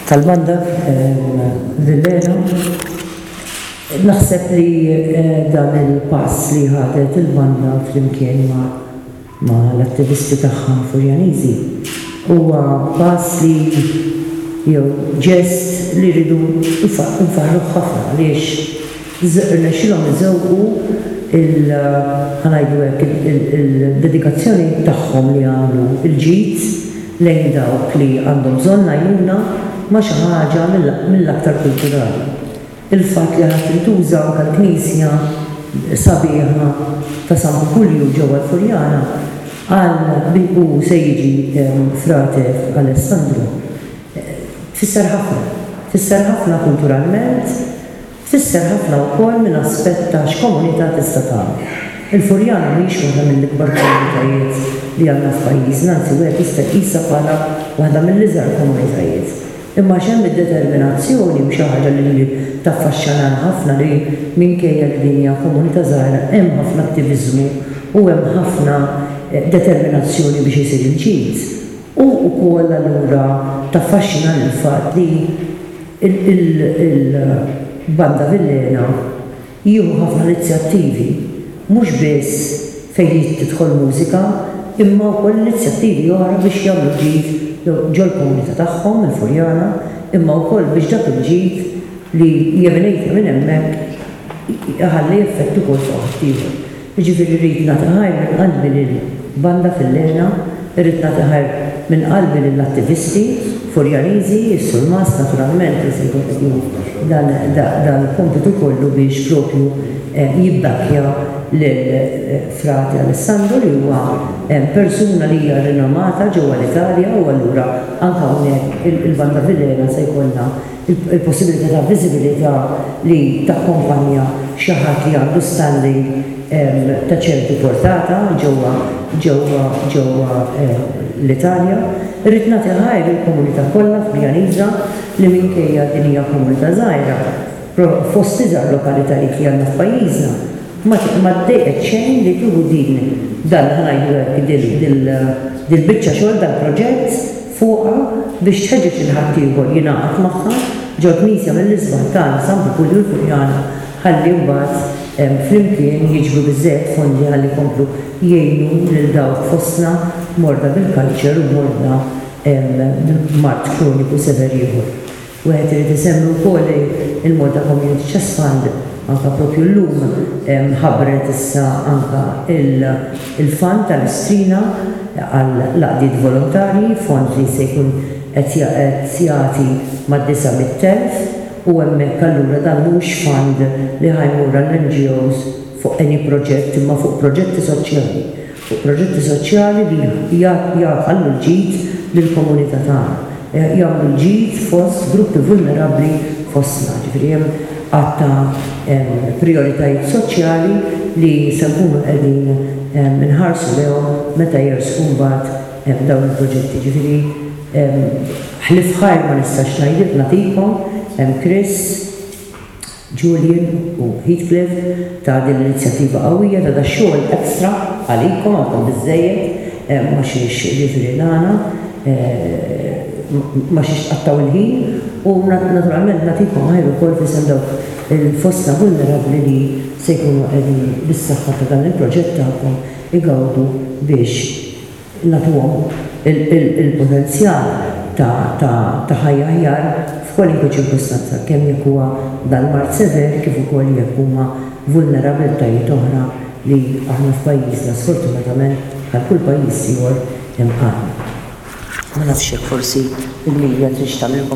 tal-banda Villena. Naħseb li dan il-pass li ħadet il-banda flimkien ma l-attivisti tagħha Furjaniżi huwa pass li jew ġest li rridu nfarħu ħafna għaliex nexxilhom iżewqu il-dedikazzjoni tagħhom li għamlu il-ġid lejn dawk li għandhom bżonn għajnuna ma xi ħaġa mill-aktar kulturali. Il-fatt li ħadd intuża anke l-Knisja sabiħa ta' San Pupulju ġewwa l-Furjana għal u se jiġi frate Alessandro. Fisser ħafna kulturalment, fisser ħafna wkoll minn aspett ta' x'komunità tista' tagħmel. Il-Furjana mhix waħda mill-ikbar komunitajiet li għandna f'pajjiżna, anzi wieħed jista' jqisha bħala waħda mill-iżgħar komunitajiet. Imma xemm id-determinazzjoni b'xi ħaġa li taffaxxana ħafna li minkejja li din hija komunità żgħira hemm ħafna attiviżmu u hemm ħafna determinazzjoni biex isir il-ġid. U wkoll allura taffaxxina l-fatt li il-banda Villena jieħu ħafna inizjattivi mhux biss fejn tidħol mużika imma wkoll inizjattivi oħra biex jagħmlu ġid ġol komunità tagħhom il-Furjana imma wkoll biex dak il-ġid li jeminejta minn hemmhekk ħalli effett ukoll fuq ħaddieħor. Jiġifieri rrid nagħti ħajr minn qalbi lill-banda Villena, irrid nagħti ħajr minn qalbi lill-attivisti Furjaniżi, is-Sulmas naturalment li se jkun qed dan il-kompitu kollu biex propju jibbakkja l-frati Alessandro li huwa persuna li hija rinomata ġewwa l-Italja u allura anke hawnhekk il-banda Villena se jkollna il-possibilità ta' viżibilità li takkompanja xi ħadd li għandu standing ta' ċertu portata ġewwa l-Italja. Irrid nagħti ħajr il-komunità kollha Furjaniża li minkejja din hija komunità żgħira fost iżgħar lokalitajiet li għandna f'pajjiżna ma ddejqet xejn li tieħu din dan ħanajdu hekk dil-biċċa xogħol dal-proġett fuqha biex tħeġġeġ il-ħaddieħor jingħaqad magħha ġew Knisja mill-isbaħ tagħna San Pupulju l-Furjana ħalli mbagħad flimkien jiġbru biżżejjed fondi ħalli jkomplu jgħinu lil dawk fostna morda bil-kanċer u morda mart kroniku sever ieħor. Wieħed irid isemmi wkoll il-Malta Community Chest Fund anka propju llum ħabbret issa anka il-fond tal-istrina għal laqdiet volontarji, fond li se jkun qed jagħti mad-900,000 u hemmhekk allura dan mhux fond li ħajmur għall-NGOs fuq any proġett imma fuq proġetti soċjali. Fuq proġetti soċjali li jagħmlu l-ġid lill-komunità tagħna. Jagħmlu l-ġid fost gruppi vulnerabbli fostna. Ġifieri hemm għatta prioritajiet soċjali li se nkunu qegħdin inħarsu lehom meta jersqu mbagħad dawn il-proġetti. Ġifieri ħlif ħajr ma nistax ngħidlek nagħtikom Chris, Julian u Heathcliff ta' din l-inizjattiva qawwija ta' xogħol ekstra għalikom għandkom biżżejjed ma xiex ġifieri nagħna ma xiex qattaw il-ħin u naturalment nagħtikom ħajr ukoll fisem dawk il-fostna vulnerabbli li se jkunu qegħdin bis-saħħa ta' dan il-proġett tagħkom igawdu biex nagħtuhom il-potenzjal ta' ħajja aħjar f'kwalinkwe ċirkostanza kemm jekk huwa dal-mart sever kif ukoll jekk huma vulnerabbiltajiet oħra li aħna f'pajjiżna sfortunatament għal kull pajjiż ieħor hemm ħafna. Ma nafx hekk forsi il-medja trix tagħmel